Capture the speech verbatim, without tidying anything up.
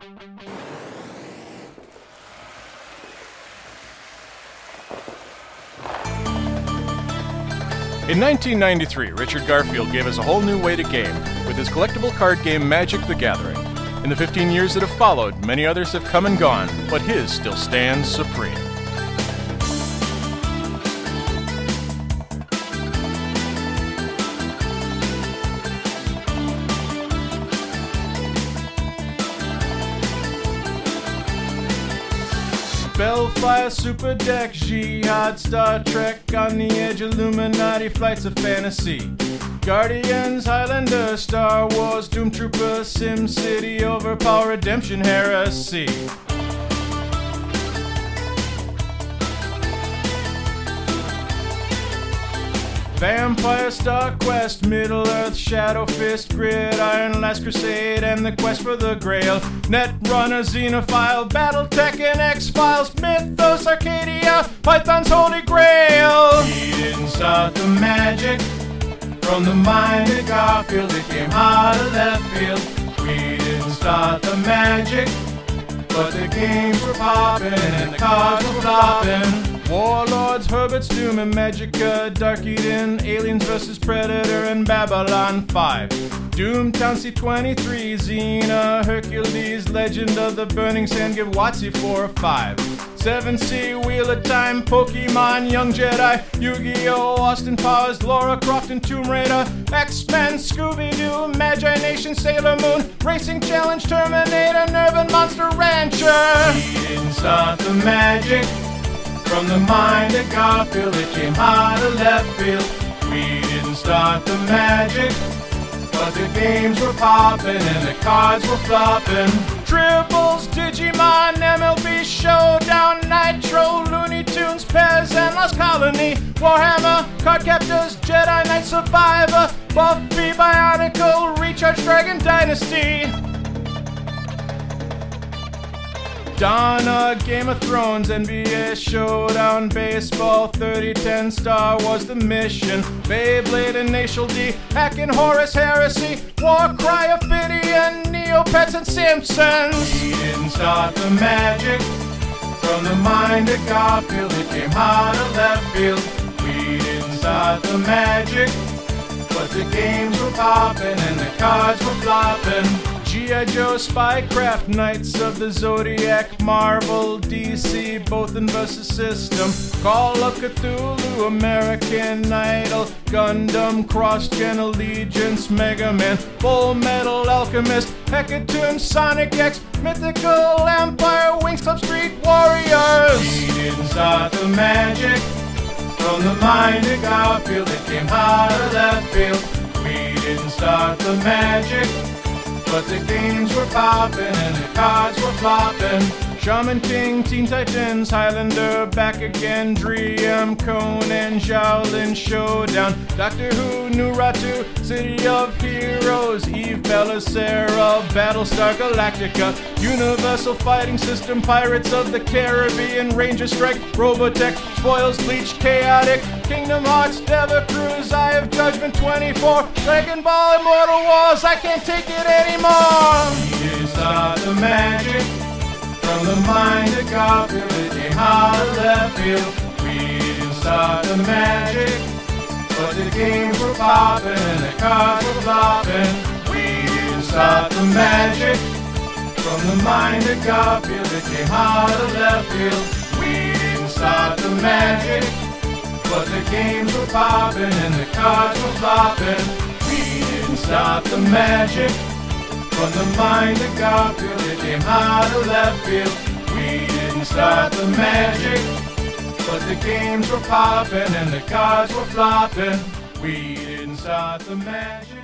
In nineteen ninety-three, Richard Garfield gave us a whole new way to game with his collectible card game Magic the Gathering. In the fifteen years that have followed, many others have come and gone, but his still stands supreme. Spellfire, Super Deck, Jihad, Star Trek, On the Edge, Illuminati, Flights of Fantasy, Guardians, Highlander, Star Wars, Doom Trooper, SimCity, Overpower, Redemption, Heresy. Vampire, Star Quest, Middle-earth, Shadow Fist, Gridiron, Last Crusade, and the Quest for the Grail, Netrunner, Xenophile, Battletech, and X-Files, Mythos, Arcadia, Python's Holy Grail. He didn't start the magic from the mind of Garfield, it came out of left field. We didn't start the magic, but the games were popping and the cards were flopping. Warlords, Herbert's Doom and Magica, Dark Eden, Aliens versus. Predator, and Babylon five. Doomtown C twenty-three, Xena, Hercules, Legend of the Burning Sand, give WotC four or five. seven C, Wheel of Time, Pokemon, Young Jedi, Yu-Gi-Oh!, Austin Powers, Lara Croft and Tomb Raider, X-Men, Scooby-Doo, Magi Nation, Sailor Moon, Racing Challenge, Terminator, Nerve and Monster Rancher. He didn't start the magic from the mind of Garfield, it came out of left field. We didn't start the magic, but the games were popping and the cards were flopping. Tribbles, Digimon, M L B Showdown, Nitro, Looney Tunes, Pez, and Lost Colony, Warhammer, Cardcaptors, Jedi Knight Survivor, Buffy, Bionicle, Recharge, Dragon Dynasty, Donna, Game of Thrones, N B A Showdown, Baseball, thirty ten, Star Wars, The Mission, Beyblade and Natial D, Hackin' Horus Heresy, Warcry, Ophidian, Neopets and Simpsons. He didn't start the magic from the mind of Garfield, it came out of left field. We didn't start the magic, but the games were popping and the cards were flopping. G I. Joe, Spycraft, Knights of the Zodiac, Marvel, D C, both in versus system, Call of Cthulhu, American Idol, Gundam, Cross-Gen Allegiance, Mega Man, Full Metal Alchemist, Hecatomb, Sonic X, Mythical Empire, Wings Club, Street Warriors. He didn't start the magic from the mind of Garfield, it came out of left field. We didn't start the magic, but the games were popping and the cards were flopping. Shaman King, Teen Titans, Highlander, back again, Dream, Conan, Shaolin Showdown, Doctor Who, Nuratu, City of Heroes, Eve, Belisara, Battlestar Galactica, Universal Fighting System, Pirates of the Caribbean, Ranger Strike, Robotech, Spoils, Bleach, Chaotic, Kingdom Hearts, Dever Cruise, Eye of Judgment twenty-four, Dragon Ball, Immortal Wars, I can't take it anymore. Here's not the magic from the mind of Garfield, it came out of left field. We didn't start the magic, but the games were popping and the cards were flopping. We didn't start the magic from the mind of Garfield, it came out of left field. We didn't start the magic, but the games were popping and the cards were flopping. We didn't start the magic from the mind of Garfield, it came out of left field. We didn't start the magic, but the games were popping and the cards were flopping. We didn't start the magic.